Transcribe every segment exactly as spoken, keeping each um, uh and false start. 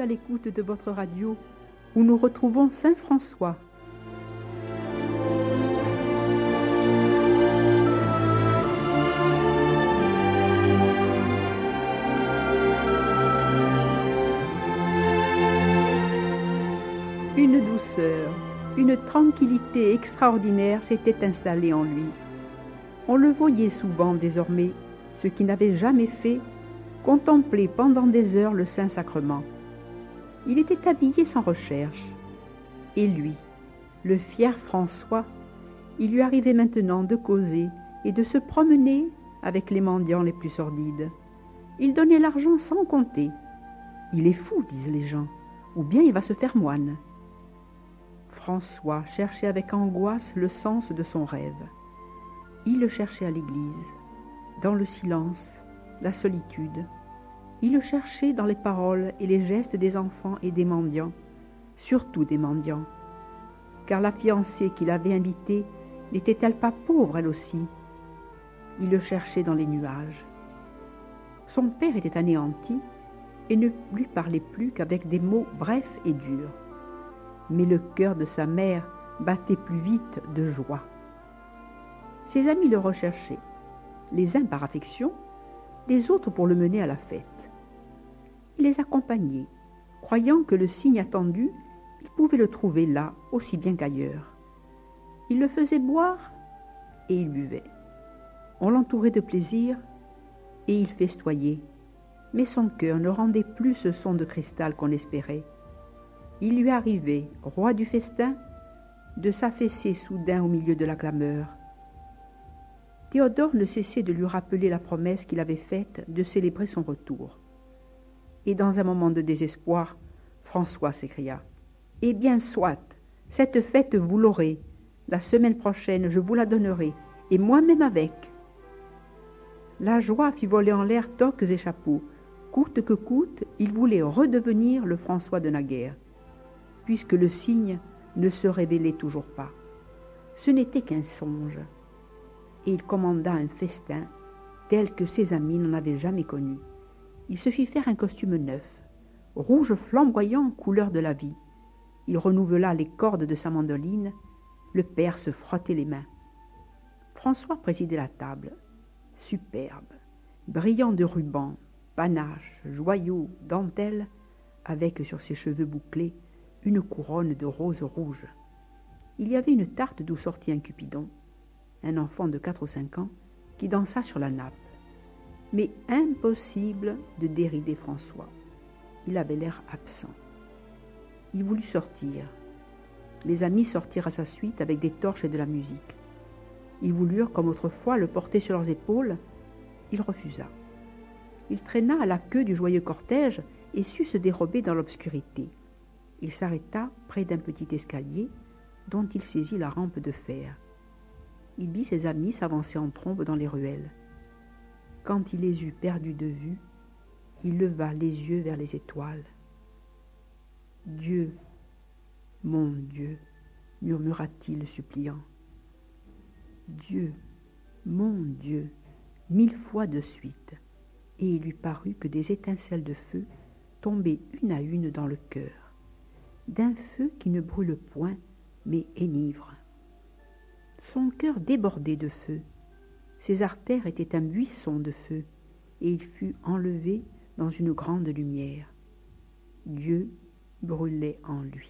l'écoute de votre radio où nous retrouvons Saint François. Une douceur, une tranquillité extraordinaire s'était installée en lui. On le voyait souvent désormais, ce qu'il n'avait jamais fait, contempler pendant des heures le Saint-Sacrement. Il était habillé sans recherche. Et lui, le fier François, il lui arrivait maintenant de causer et de se promener avec les mendiants les plus sordides. Il donnait l'argent sans compter. Il est fou, disent les gens, ou bien il va se faire moine. François cherchait avec angoisse le sens de son rêve. Il le cherchait à l'église, dans le silence, la solitude. Il le cherchait dans les paroles et les gestes des enfants et des mendiants, surtout des mendiants. Car la fiancée qu'il avait invitée n'était-elle pas pauvre elle aussi? Il le cherchait dans les nuages. Son père était anéanti et ne lui parlait plus qu'avec des mots brefs et durs. Mais le cœur de sa mère battait plus vite de joie. Ses amis le recherchaient, les uns par affection, les autres pour le mener à la fête. Il les accompagnait, croyant que le signe attendu, il pouvait le trouver là aussi bien qu'ailleurs. Il le faisait boire et il buvait. On l'entourait de plaisir et il festoyait, mais son cœur ne rendait plus ce son de cristal qu'on espérait. Il lui arrivait, roi du festin, de s'affaisser soudain au milieu de la clameur. Théodore ne cessait de lui rappeler la promesse qu'il avait faite de célébrer son retour. Et dans un moment de désespoir, François s'écria « Eh bien, soit, cette fête vous l'aurez. La semaine prochaine, je vous la donnerai, et moi-même avec. » La joie fit voler en l'air toques et chapeaux. Coûte que coûte, il voulait redevenir le François de naguère, puisque le signe ne se révélait toujours pas. Ce n'était qu'un songe. Et il commanda un festin tel que ses amis n'en avaient jamais connu. Il se fit faire un costume neuf, rouge flamboyant, couleur de la vie. Il renouvela les cordes de sa mandoline. Le père se frottait les mains. François présidait la table, superbe, brillant de rubans, panaches, joyaux, dentelles, avec sur ses cheveux bouclés une couronne de roses rouges. Il y avait une tarte d'où sortit un Cupidon, un enfant de quatre ou cinq ans, qui dansa sur la nappe. Mais impossible de dérider François. Il avait l'air absent. Il voulut sortir. Les amis sortirent à sa suite avec des torches et de la musique. Ils voulurent, comme autrefois, le porter sur leurs épaules. Il refusa. Il traîna à la queue du joyeux cortège et sut se dérober dans l'obscurité. Il s'arrêta près d'un petit escalier dont il saisit la rampe de fer. Il vit ses amis s'avancer en trombe dans les ruelles. Quand il les eut perdus de vue, il leva les yeux vers les étoiles. « Dieu, mon Dieu, murmura-t-il suppliant. Dieu, mon Dieu, mille fois de suite, et il lui parut que des étincelles de feu tombaient une à une dans le cœur, d'un feu qui ne brûle point, mais enivre. Son cœur débordait de feu, ses artères étaient un buisson de feu, et il fut enlevé dans une grande lumière. Dieu brûlait en lui.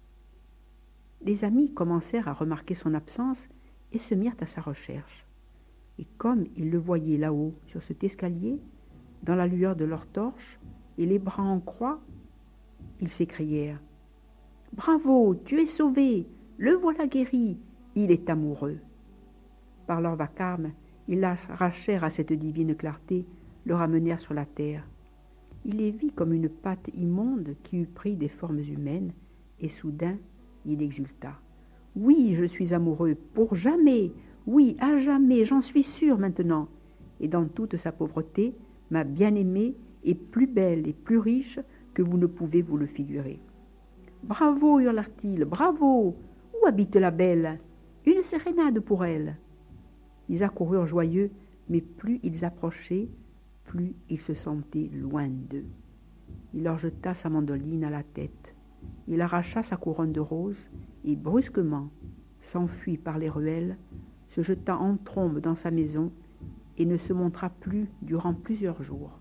Les amis commencèrent à remarquer son absence et se mirent à sa recherche. Et comme ils le voyaient là-haut, sur cet escalier, dans la lueur de leurs torches, et les bras en croix, ils s'écrièrent « Bravo, tu es sauvé, le voilà guéri, il est amoureux !» Par leur vacarme, ils l'arrachèrent à cette divine clarté, le ramenèrent sur la terre. Il les vit comme une pâte immonde qui eût pris des formes humaines, et soudain, il exulta. « Oui, je suis amoureux, pour jamais, oui, à jamais, j'en suis sûr maintenant. Et dans toute sa pauvreté, ma bien-aimée est plus belle et plus riche que vous ne pouvez vous le figurer. »« Bravo, hurla-t-il, bravo! Où habite la belle? Une sérénade pour elle. » Ils accoururent joyeux, mais plus ils approchaient, plus ils se sentaient loin d'eux. Il leur jeta sa mandoline à la tête. Il arracha sa couronne de roses et brusquement s'enfuit par les ruelles, se jeta en trombe dans sa maison et ne se montra plus durant plusieurs jours.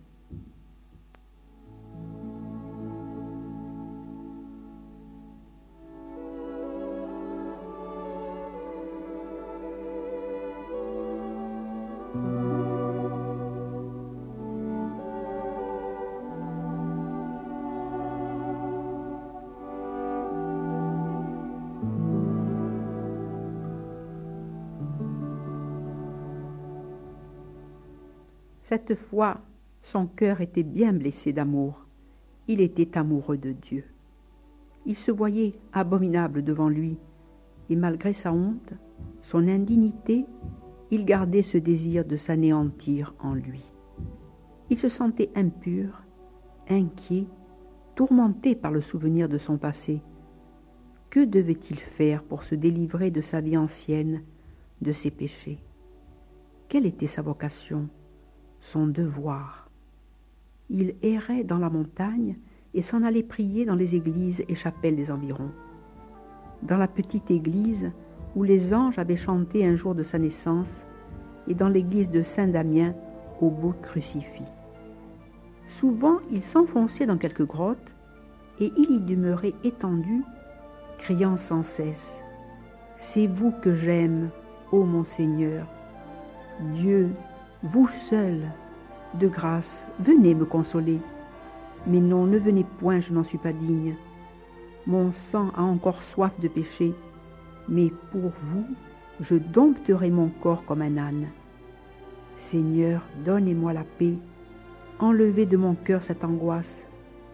Cette fois, son cœur était bien blessé d'amour. Il était amoureux de Dieu. Il se voyait abominable devant lui, et malgré sa honte, son indignité, il gardait ce désir de s'anéantir en lui. Il se sentait impur, inquiet, tourmenté par le souvenir de son passé. Que devait-il faire pour se délivrer de sa vie ancienne, de ses péchés? Quelle était sa vocation, son devoir? Il errait dans la montagne et s'en allait prier dans les églises et chapelles des environs. Dans la petite église où les anges avaient chanté un jour de sa naissance, et dans l'église de Saint-Damien au beau crucifix. Souvent, il s'enfonçait dans quelque grotte et il y demeurait étendu, criant sans cesse « C'est vous que j'aime, ô mon Seigneur, Dieu, vous seul, de grâce, venez me consoler. Mais non, ne venez point, je n'en suis pas digne. Mon sang a encore soif de péché, mais pour vous, je dompterai mon corps comme un âne. Seigneur, donnez-moi la paix, enlevez de mon cœur cette angoisse.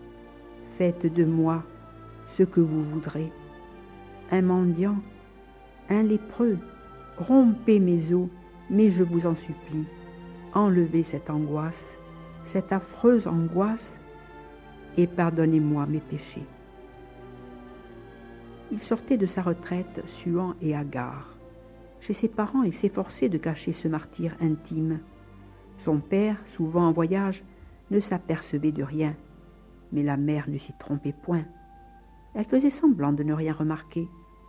Faites de moi ce que vous voudrez. Un mendiant, un lépreux, rompez mes os, mais je vous en supplie, enlevez cette angoisse, cette affreuse angoisse, et pardonnez-moi mes péchés. Il sortait de sa retraite, suant et hagard. Chez ses parents, il s'efforçait de cacher ce martyre intime. Son père, souvent en voyage, ne s'apercevait de rien, mais la mère ne s'y trompait point. Elle faisait semblant de ne rien remarquer.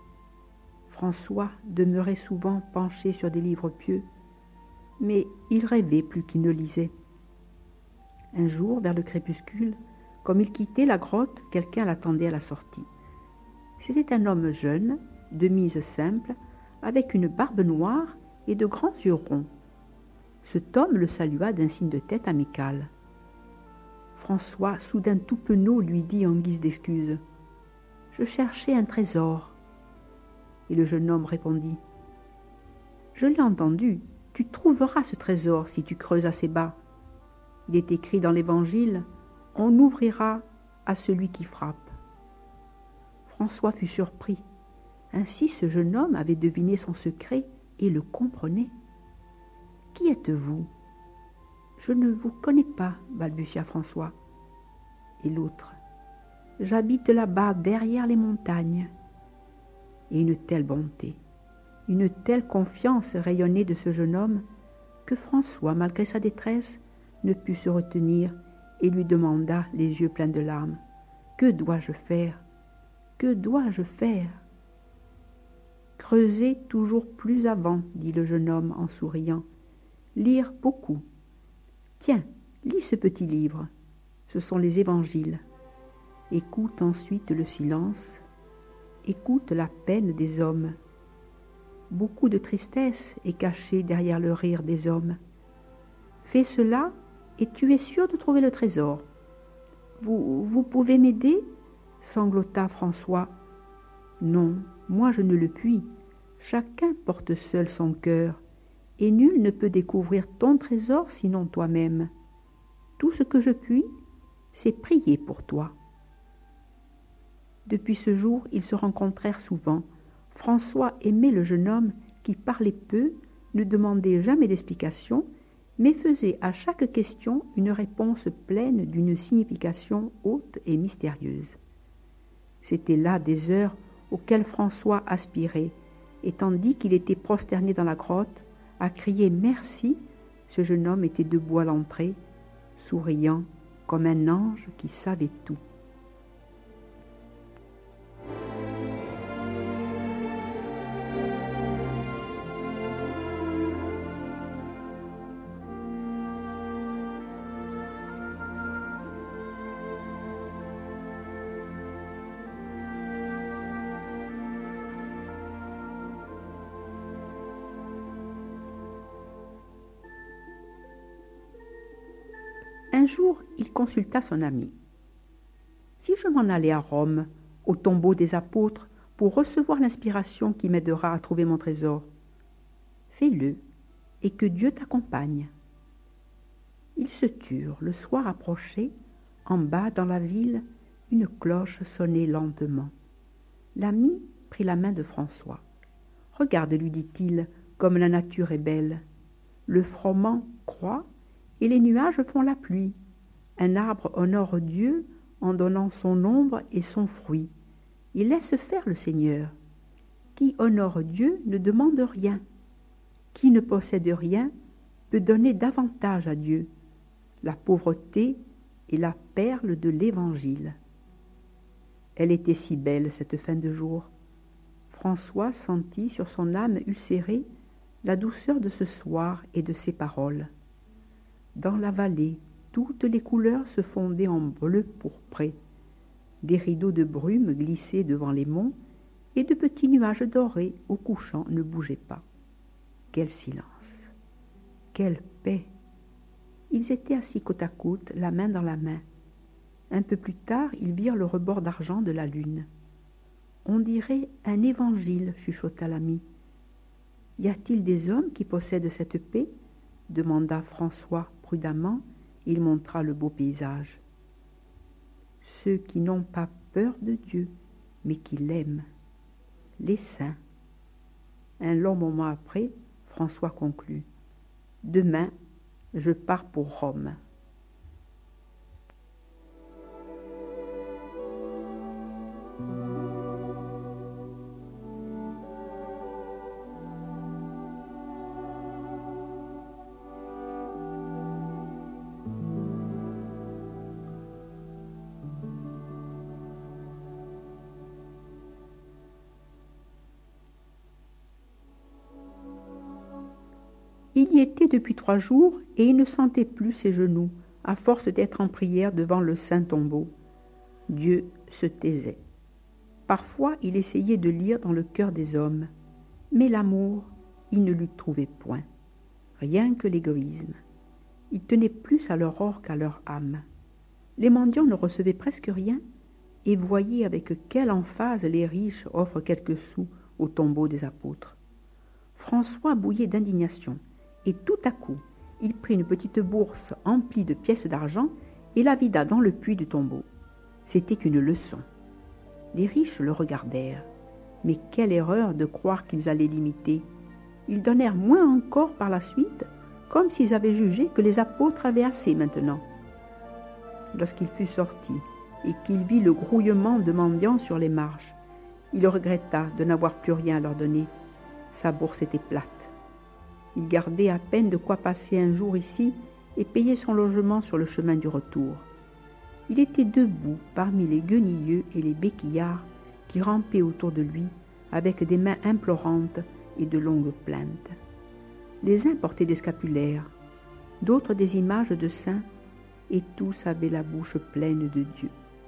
François demeurait souvent penché sur des livres pieux, mais il rêvait plus qu'il ne lisait. Un jour, vers le crépuscule, comme il quittait la grotte, quelqu'un l'attendait à la sortie. C'était un homme jeune, de mise simple, avec une barbe noire et de grands yeux ronds. Cet homme le salua d'un signe de tête amical. François, soudain tout penaud, lui dit en guise d'excuse « Je cherchais un trésor. » Et le jeune homme répondit « Je l'ai entendu, tu trouveras ce trésor si tu creuses assez bas. Il est écrit dans l'Évangile, on ouvrira à celui qui frappe. » François fut surpris. Ainsi ce jeune homme avait deviné son secret et le comprenait. « Qui êtes-vous » ? « Je ne vous connais pas, balbutia François. Et l'autre, « J'habite là-bas, derrière les montagnes. » Et une telle bonté, une telle confiance rayonnait de ce jeune homme que François, malgré sa détresse, ne put se retenir et lui demanda, les yeux pleins de larmes, « Que dois-je faire ? Que dois-je faire ?» « Creuser toujours plus avant, dit le jeune homme en souriant. « Lire beaucoup. Tiens, lis ce petit livre. Ce sont les évangiles. Écoute ensuite le silence. Écoute la peine des hommes. Beaucoup de tristesse est cachée derrière le rire des hommes. Fais cela et tu es sûr de trouver le trésor. Vous, vous pouvez m'aider ?» sanglota François. « Non, moi je ne le puis. Chacun porte seul son cœur, et nul ne peut découvrir ton trésor sinon toi-même. Tout ce que je puis, c'est prier pour toi. » Depuis ce jour, ils se rencontrèrent souvent. François aimait le jeune homme qui parlait peu, ne demandait jamais d'explication, mais faisait à chaque question une réponse pleine d'une signification haute et mystérieuse. C'étaient là des heures auxquelles François aspirait, et tandis qu'il était prosterné dans la grotte, à crier « Merci », ce jeune homme était debout à l'entrée, souriant, comme un ange qui savait tout. Un jour, il consulta son ami. « Si je m'en allais à Rome, au tombeau des apôtres, pour recevoir l'inspiration qui m'aidera à trouver mon trésor, fais-le, et que Dieu t'accompagne. » Ils se turent. Le soir approchait. En bas, dans la ville, une cloche sonnait lentement. L'ami prit la main de François. « Regarde, lui dit-il, comme la nature est belle. Le froment croît, et les nuages font la pluie. Un arbre honore Dieu en donnant son ombre et son fruit. Il laisse faire le Seigneur. Qui honore Dieu ne demande rien. Qui ne possède rien peut donner davantage à Dieu. La pauvreté est la perle de l'Évangile. » Elle était si belle, cette fin de jour. François sentit sur son âme ulcérée la douceur de ce soir et de ses paroles. Dans la vallée, toutes les couleurs se fondaient en bleu pourpré. Des rideaux de brume glissaient devant les monts, et de petits nuages dorés au couchant ne bougeaient pas. Quel silence! Quelle paix! Ils étaient assis côte à côte, la main dans la main. Un peu plus tard, ils virent le rebord d'argent de la lune. « On dirait un évangile, » chuchota l'ami. « Y a-t-il des hommes qui possèdent cette paix ?» demanda François prudemment. Il montra le beau paysage. « Ceux qui n'ont pas peur de Dieu, mais qui l'aiment. Les saints. » Un long moment après, François conclut. « Demain, je pars pour Rome. » Il y était depuis trois jours et il ne sentait plus ses genoux, à force d'être en prière devant le saint tombeau. Dieu se taisait. Parfois, il essayait de lire dans le cœur des hommes, mais l'amour, il ne lui trouvait point. Rien que l'égoïsme. Il tenait plus à leur or qu'à leur âme. Les mendiants ne recevaient presque rien et voyaient avec quelle emphase les riches offrent quelques sous au tombeau des apôtres. François bouillait d'indignation. Et tout à coup, il prit une petite bourse emplie de pièces d'argent et la vida dans le puits du tombeau. C'était une leçon. Les riches le regardèrent. Mais quelle erreur de croire qu'ils allaient l'imiter. Ils donnèrent moins encore par la suite, comme s'ils avaient jugé que les apôtres avaient assez maintenant. Lorsqu'il fut sorti et qu'il vit le grouillement de mendiants sur les marches, il regretta de n'avoir plus rien à leur donner. Sa bourse était plate. Il gardait à peine de quoi passer un jour ici et payer son logement sur le chemin du retour. Il était debout parmi les guenilleux et les béquillards qui rampaient autour de lui avec des mains implorantes et de longues plaintes. Les uns portaient des scapulaires, d'autres des images de saints, et tous avaient la bouche pleine de Dieu.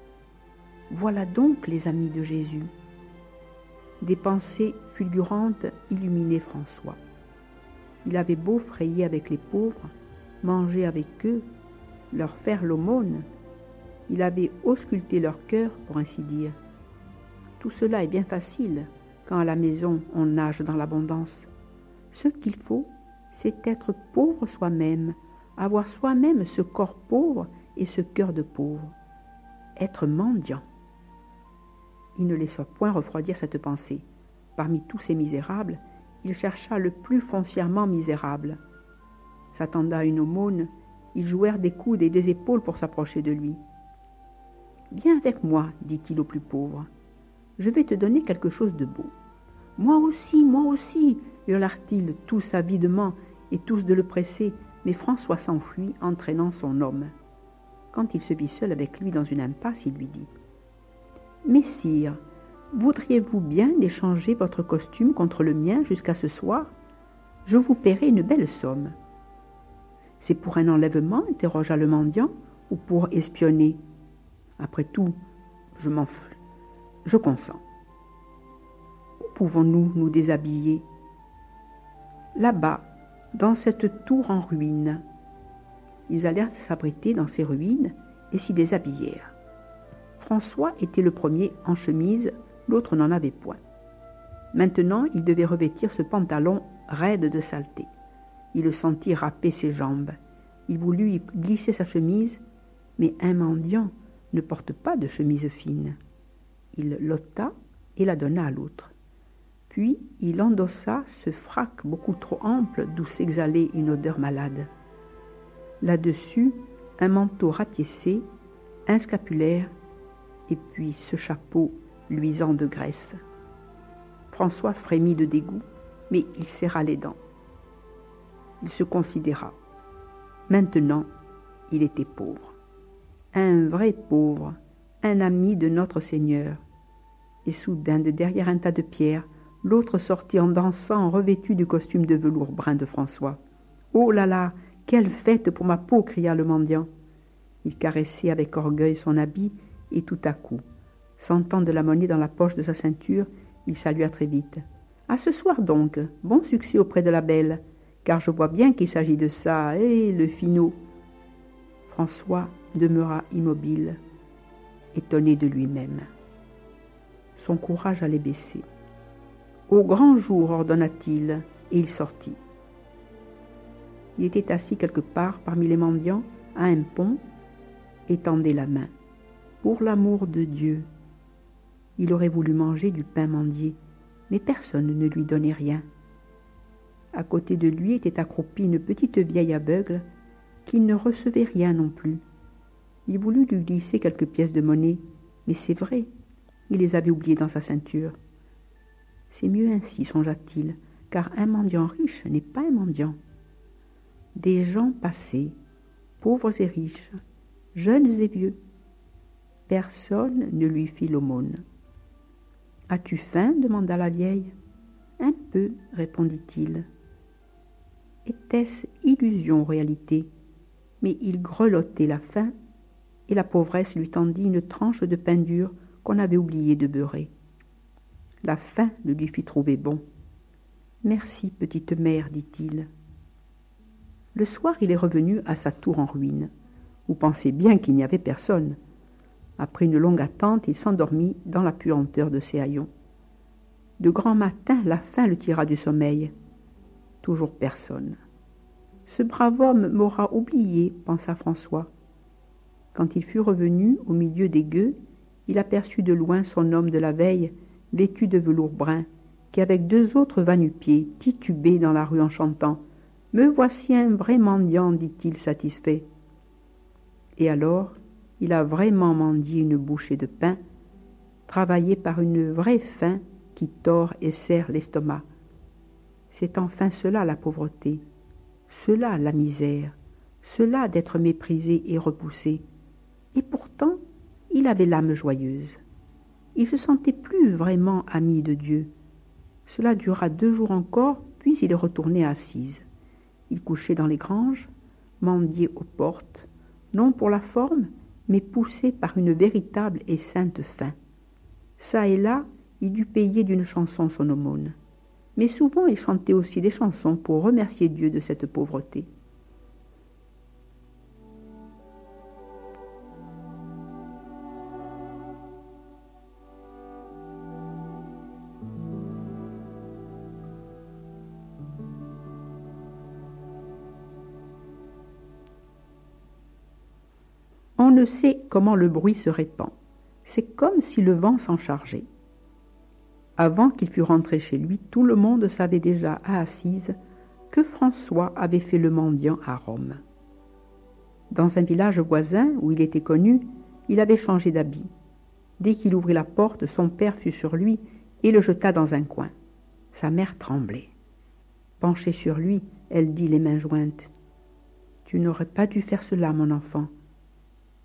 Voilà donc les amis de Jésus. Des pensées fulgurantes illuminaient François. Il avait beau frayer avec les pauvres, manger avec eux, leur faire l'aumône, il avait ausculté leur cœur, pour ainsi dire. Tout cela est bien facile quand à la maison on nage dans l'abondance. Ce qu'il faut, c'est être pauvre soi-même, avoir soi-même ce corps pauvre et ce cœur de pauvre, être mendiant. Il ne laissa point refroidir cette pensée. Parmi tous ces misérables, il chercha le plus foncièrement misérable. S'attendant à une aumône, ils jouèrent des coudes et des épaules pour s'approcher de lui. « Viens avec moi, dit-il au plus pauvre. Je vais te donner quelque chose de beau. »« Moi aussi, moi aussi !» hurlèrent-ils tous avidement et tous de le presser, mais François s'enfuit, entraînant son homme. Quand il se vit seul avec lui dans une impasse, il lui dit « Messire, voudriez-vous bien échanger votre costume contre le mien jusqu'à ce soir? Je vous paierai une belle somme. »« C'est pour un enlèvement, interrogea le mendiant, ou pour espionner? Après tout, je m'en fous. Je consens. Où pouvons-nous nous déshabiller? » Là-bas, dans cette tour en ruine. Ils allèrent s'abriter dans ces ruines et s'y déshabillèrent. François était le premier en chemise, l'autre n'en avait point. Maintenant, il devait revêtir ce pantalon raide de saleté. Il le sentit râper ses jambes. Il voulut y glisser sa chemise, mais un mendiant ne porte pas de chemise fine. Il l'ôta et la donna à l'autre. Puis il endossa ce frac beaucoup trop ample d'où s'exhalait une odeur malade. Là-dessus, un manteau rapiécé, un scapulaire, et puis ce chapeau luisant de graisse. François frémit de dégoût, mais il serra les dents. Il se considéra. Maintenant, il était pauvre. Un vrai pauvre, un ami de notre Seigneur. Et soudain, de derrière un tas de pierres, l'autre sortit en dansant, revêtu du costume de velours brun de François. « Oh là là, quelle fête pour ma peau !» cria le mendiant. Il caressait avec orgueil son habit, et tout à coup, sentant de la monnaie dans la poche de sa ceinture, il salua très vite. « À ce soir donc, bon succès auprès de la belle, car je vois bien qu'il s'agit de ça, et le finaud !» François demeura immobile, étonné de lui-même. Son courage allait baisser. « Au grand jour, ordonna-t-il, et il sortit. Il était assis quelque part parmi les mendiants, à un pont, et tendait la main. Pour l'amour de Dieu! Il aurait voulu manger du pain mendié, mais personne ne lui donnait rien. À côté de lui était accroupie une petite vieille aveugle qui ne recevait rien non plus. Il voulut lui glisser quelques pièces de monnaie, mais c'est vrai, il les avait oubliées dans sa ceinture. C'est mieux ainsi, songea-t-il, car un mendiant riche n'est pas un mendiant. Des gens passaient, pauvres et riches, jeunes et vieux. Personne ne lui fit l'aumône. « As-tu faim ?» demanda la vieille. « Un peu, répondit-il. Était-ce illusion ou réalité? Mais il grelottait la faim, et la pauvresse lui tendit une tranche de pain dur qu'on avait oublié de beurrer. La faim le lui fit trouver bon. « Merci, petite mère, dit-il. » Le soir, il est revenu à sa tour en ruine. Vous pensez bien qu'il n'y avait personne. Après une longue attente, il s'endormit dans la puanteur de ses haillons. De grand matin, la faim le tira du sommeil. Toujours personne. Ce brave homme m'aura oublié, pensa François. Quand il fut revenu au milieu des gueux, il aperçut de loin son homme de la veille, vêtu de velours brun, qui avec deux autres va-nu-pieds titubait dans la rue en chantant. « Me voici un vrai mendiant, dit-il satisfait. » Et alors, il a vraiment mendié une bouchée de pain, travaillé par une vraie faim qui tord et serre l'estomac. C'est enfin cela la pauvreté, cela la misère, cela d'être méprisé et repoussé. Et pourtant, il avait l'âme joyeuse. Il se sentait plus vraiment ami de Dieu. Cela dura deux jours encore, puis il est retourné à Assise. Il couchait dans les granges, mendiait aux portes, non pour la forme, mais poussé par une véritable et sainte faim. Ça et là, il dut payer d'une chanson son aumône. Mais souvent, il chantait aussi des chansons pour remercier Dieu de cette pauvreté. On ne sait comment le bruit se répand. C'est comme si le vent s'en chargeait. Avant qu'il fût rentré chez lui, tout le monde savait déjà à Assise que François avait fait le mendiant à Rome. Dans un village voisin où il était connu, il avait changé d'habit. Dès qu'il ouvrit la porte, son père fut sur lui et le jeta dans un coin. Sa mère tremblait. Penchée sur lui, elle dit les mains jointes. « Tu n'aurais pas dû faire cela, mon enfant. »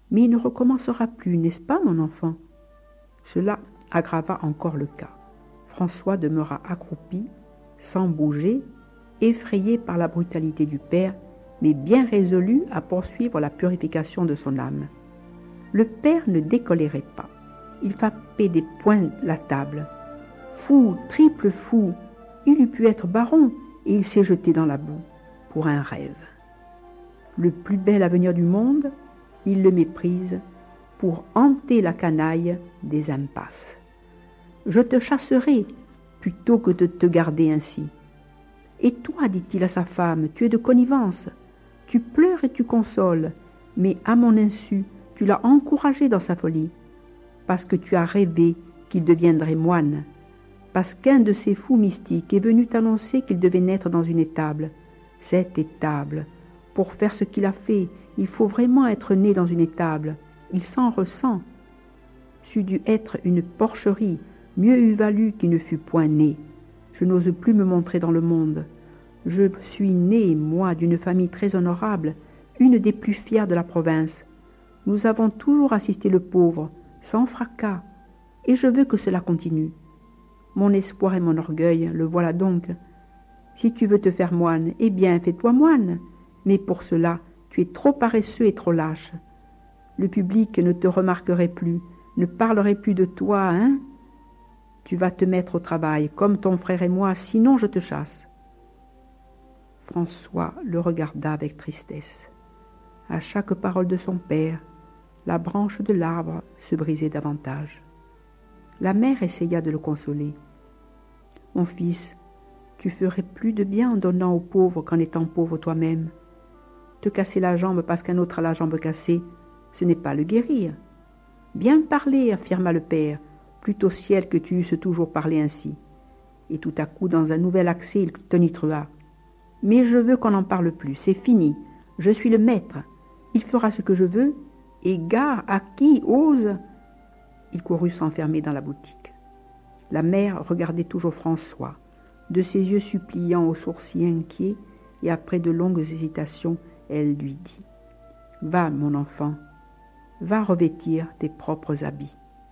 Mais il ne recommencera plus, n'est-ce pas, mon enfant ?» Cela aggrava encore le cas. François demeura accroupi, sans bouger, effrayé par la brutalité du père, mais bien résolu à poursuivre la purification de son âme. Le père ne décolérait pas. Il frappait des poings la table. Fou, triple fou, il eût pu être baron, et il s'est jeté dans la boue pour un rêve. Le plus bel avenir du monde, il le méprise pour hanter la canaille des impasses. Je te chasserai plutôt que de te garder ainsi. Et toi, dit-il à sa femme, tu es de connivence. Tu pleures et tu consoles, mais à mon insu, tu l'as encouragé dans sa folie, parce que tu as rêvé qu'il deviendrait moine, parce qu'un de ces fous mystiques est venu t'annoncer qu'il devait naître dans une étable. Cette étable, pour faire ce qu'il a fait, il faut vraiment être né dans une étable. Il s'en ressent. C'eût dû être une porcherie, mieux eût valu qu'il ne fût point né. Je n'ose plus me montrer dans le monde. Je suis né, moi, d'une famille très honorable, une des plus fières de la province. Nous avons toujours assisté le pauvre, sans fracas, et je veux que cela continue. Mon espoir et mon orgueil, le voilà donc. Si tu veux te faire moine, eh bien, fais-toi moine, mais pour cela, tu es trop paresseux et trop lâche. Le public ne te remarquerait plus, ne parlerait plus de toi, hein? Tu vas te mettre au travail, comme ton frère et moi, sinon je te chasse. » François le regarda avec tristesse. À chaque parole de son père, la branche de l'arbre se brisait davantage. La mère essaya de le consoler. « Mon fils, tu ferais plus de bien en donnant aux pauvres qu'en étant pauvre toi-même. Te casser la jambe parce qu'un autre a la jambe cassée, ce n'est pas le guérir. »« Bien parlé, affirma le père, plutôt ciel que tu eusses toujours parlé ainsi. » Et tout à coup, dans un nouvel accès, il tonitrea. « Mais je veux qu'on n'en parle plus, c'est fini. Je suis le maître. Il fera ce que je veux, et gare à qui ose. » Il courut s'enfermer dans la boutique. La mère regardait toujours François, de ses yeux suppliants aux sourcils inquiets, et après de longues hésitations, elle lui dit « Va, mon enfant, va revêtir tes propres habits. »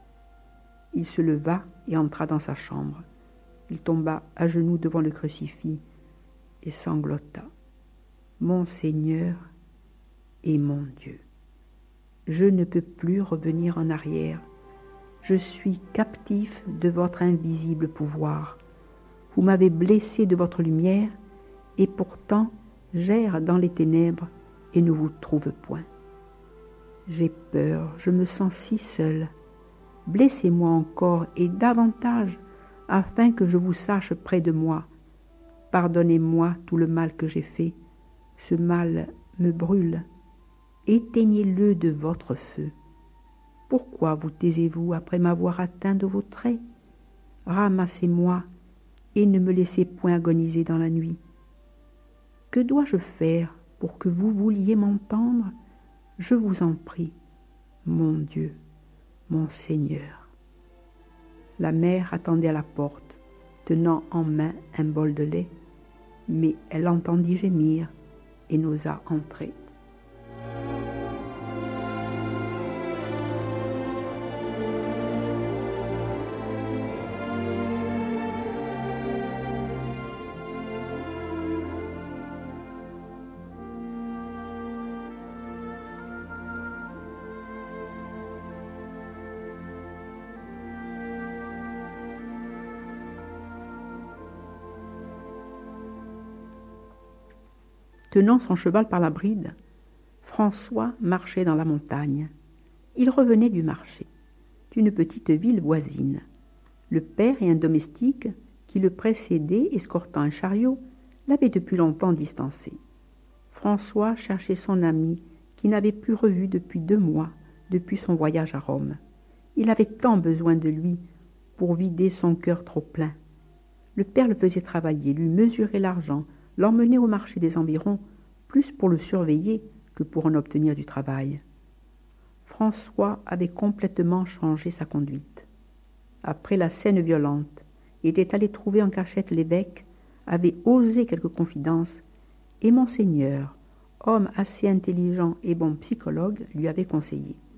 Il se leva et entra dans sa chambre. Il tomba à genoux devant le crucifix et sanglota. « Mon Seigneur et mon Dieu, je ne peux plus revenir en arrière. Je suis captif de votre invisible pouvoir. Vous m'avez blessé de votre lumière, et pourtant j'erre dans les ténèbres et ne vous trouve point. J'ai peur, je me sens si seul. Blessez-moi encore et davantage, afin que je vous sache près de moi. Pardonnez-moi tout le mal que j'ai fait. Ce mal me brûle. Éteignez-le de votre feu. Pourquoi vous taisez-vous après m'avoir atteint de vos traits? Ramassez-moi et ne me laissez point agoniser dans la nuit. Que dois-je faire pour que vous vouliez m'entendre? Je vous en prie, mon Dieu, mon Seigneur. » La mère attendait à la porte, tenant en main un bol de lait, mais elle l'entendit gémir et n'osa entrer. Tenant son cheval par la bride, François marchait dans la montagne. Il revenait du marché, d'une petite ville voisine. Le père et un domestique, qui le précédait, escortant un chariot, l'avaient depuis longtemps distancé. François cherchait son ami, qu'il n'avait plus revu depuis deux mois, depuis son voyage à Rome. Il avait tant besoin de lui pour vider son cœur trop plein. Le père le faisait travailler, lui mesurer l'argent, l'emmener au marché des environs, plus pour le surveiller que pour en obtenir du travail. François avait complètement changé sa conduite. Après la scène violente, il était allé trouver en cachette l'évêque, avait osé quelques confidences, et Monseigneur, homme assez intelligent et bon psychologue, lui avait conseillé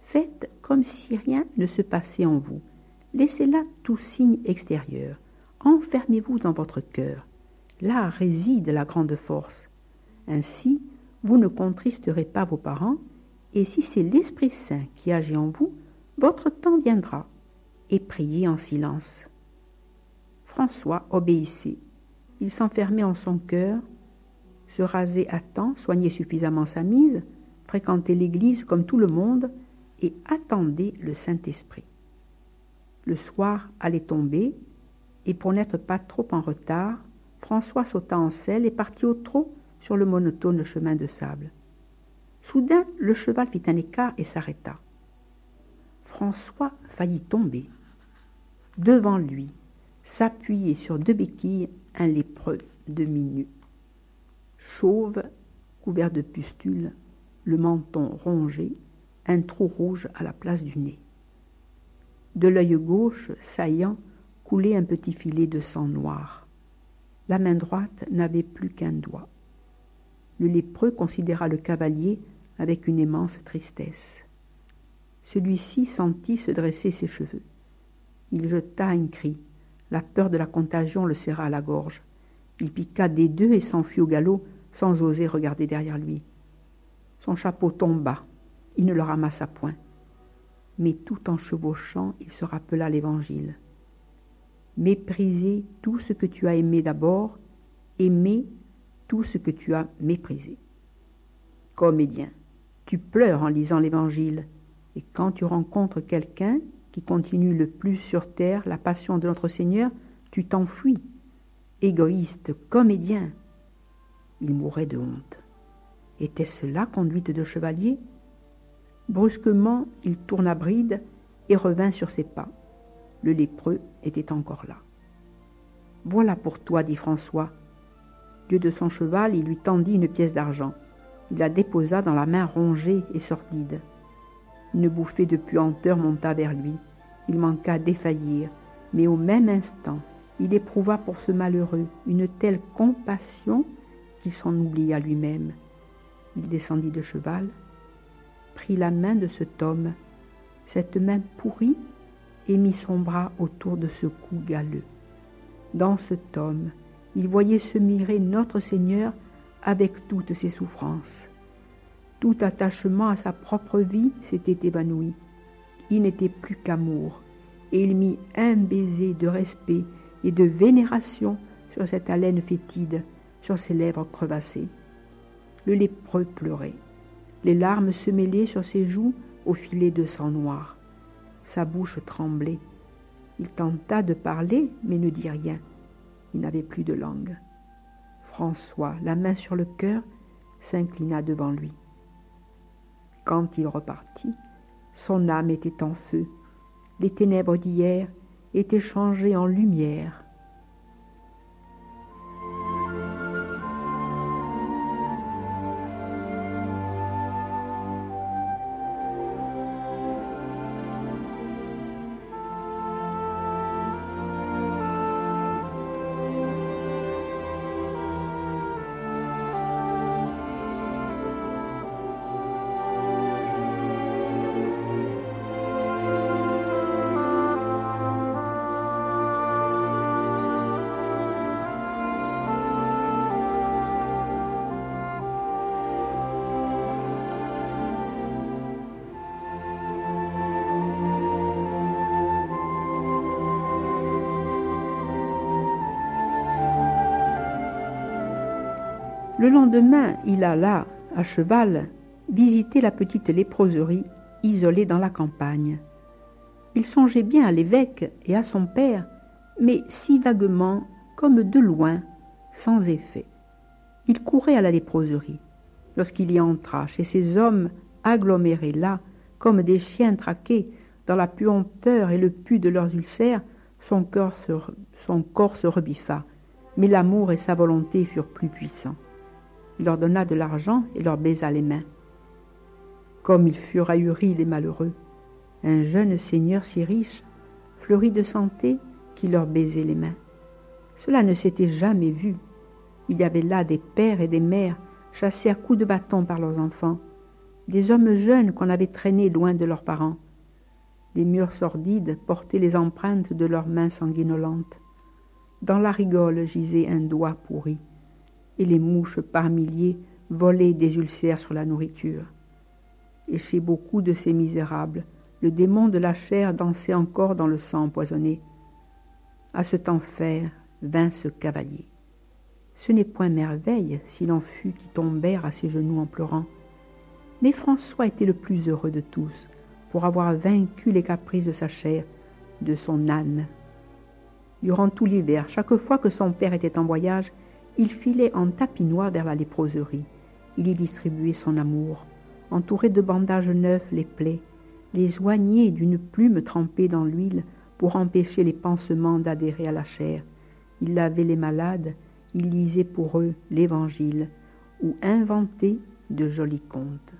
Faites comme si rien ne se passait en vous. Laissez là tout signe extérieur. Enfermez-vous dans votre cœur. Là réside la grande force. Ainsi, vous ne contristerez pas vos parents, et si c'est l'Esprit Saint qui agit en vous, votre temps viendra, et priez en silence. François obéissait. Il s'enfermait en son cœur, se rasait à temps, soignait suffisamment sa mise, fréquentait l'église comme tout le monde, et attendait le Saint-Esprit. Le soir allait tomber, et pour n'être pas trop en retard, François sauta en selle et partit au trot sur le monotone chemin de sable. Soudain, le cheval fit un écart et s'arrêta. François faillit tomber. Devant lui, s'appuyait sur deux béquilles un lépreux demi-nu. Chauve, couvert de pustules, le menton rongé, un trou rouge à la place du nez. De l'œil gauche, saillant, coulait un petit filet de sang noir. La main droite n'avait plus qu'un doigt. Le lépreux considéra le cavalier avec une immense tristesse. Celui-ci sentit se dresser ses cheveux. Il jeta un cri. La peur de la contagion le serra à la gorge. Il piqua des deux et s'enfuit au galop sans oser regarder derrière lui. Son chapeau tomba. Il ne le ramassa point. Mais tout en chevauchant, il se rappela l'Évangile. Mépriser tout ce que tu as aimé d'abord, aimer tout ce que tu as méprisé. Comédien, tu pleures en lisant l'Évangile, et quand tu rencontres quelqu'un qui continue le plus sur terre la passion de notre Seigneur, tu t'enfuis. Égoïste, comédien. Il mourait de honte. Était-ce là conduite de chevalier? Brusquement, il tourna bride et revint sur ses pas. Le lépreux était encore là. « Voilà pour toi, dit François. » Dieu de son cheval, il lui tendit une pièce d'argent. Il la déposa dans la main rongée et sordide. Une bouffée de puanteur monta vers lui. Il manqua défaillir, mais au même instant, il éprouva pour ce malheureux une telle compassion qu'il s'en oublia lui-même. Il descendit de cheval, prit la main de cet homme, cette main pourrie, et mit son bras autour de ce cou galeux. Dans cet homme, il voyait se mirer notre Seigneur avec toutes ses souffrances. Tout attachement à sa propre vie s'était évanoui. Il n'était plus qu'amour, et il mit un baiser de respect et de vénération sur cette haleine fétide, sur ses lèvres crevassées. Le lépreux pleurait. Les larmes se mêlaient sur ses joues au filet de sang noir. Sa bouche tremblait. Il tenta de parler, mais ne dit rien. Il n'avait plus de langue. François, la main sur le cœur, s'inclina devant lui. Quand il repartit, son âme était en feu. Les ténèbres d'hier étaient changées en lumière. Le lendemain, il alla, à cheval, visiter la petite léproserie isolée dans la campagne. Il songeait bien à l'évêque et à son père, mais si vaguement, comme de loin, sans effet. Il courait à la léproserie. Lorsqu'il y entra, chez ces hommes agglomérés là, comme des chiens traqués, dans la puanteur et le pus de leurs ulcères, son, cœur se, son corps se rebiffa, mais l'amour et sa volonté furent plus puissants. Il leur donna de l'argent et leur baisa les mains. Comme ils furent ahuris, les malheureux, un jeune seigneur si riche, fleuri de santé, qui leur baisait les mains. Cela ne s'était jamais vu. Il y avait là des pères et des mères chassés à coups de bâton par leurs enfants. des hommes jeunes qu'on avait traînés loin de leurs parents. Les murs sordides portaient les empreintes de leurs mains sanguinolentes. Dans la rigole gisait un doigt pourri, et les mouches par milliers volaient des ulcères sur la nourriture. Et chez beaucoup de ces misérables, le démon de la chair dansait encore dans le sang empoisonné. À cet enfer vint ce cavalier. Ce n'est point merveille s'il en fut qui tombèrent à ses genoux en pleurant. Mais François était le plus heureux de tous, pour avoir vaincu les caprices de sa chair, de son âne. Durant tout l'hiver, chaque fois que son père était en voyage, il filait en tapinois vers la léproserie. Il y distribuait son amour, entourait de bandages neufs les plaies, les oignait d'une plume trempée dans l'huile pour empêcher les pansements d'adhérer à la chair. Il lavait les malades, il lisait pour eux l'Évangile ou inventait de jolis contes.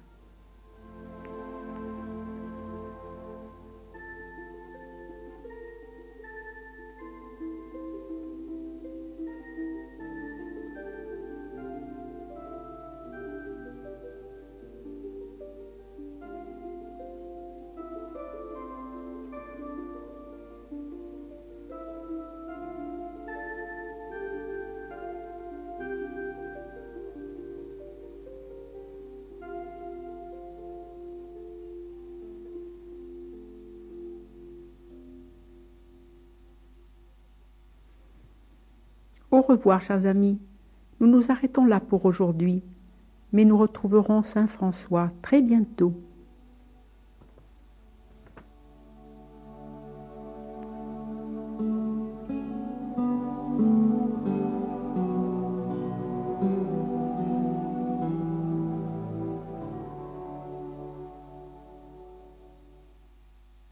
Au revoir, chers amis. Nous nous arrêtons là pour aujourd'hui, mais nous retrouverons Saint François très bientôt